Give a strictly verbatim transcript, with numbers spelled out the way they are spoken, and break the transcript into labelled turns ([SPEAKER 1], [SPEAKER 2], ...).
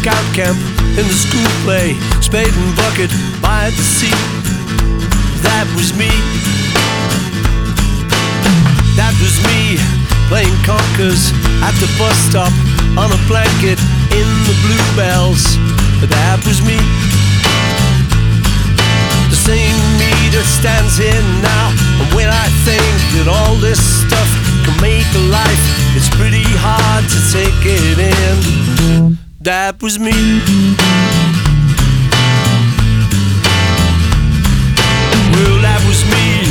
[SPEAKER 1] scout camp, in the school play, spade and bucket by the sea. That was me. That was me, playing conkers at the bus stop, on a blanket in the bluebells. That was me. The same me that stands here now. And when I think that all this stuff can make a life, it's pretty hard to take it in. That was me. Well, that was me.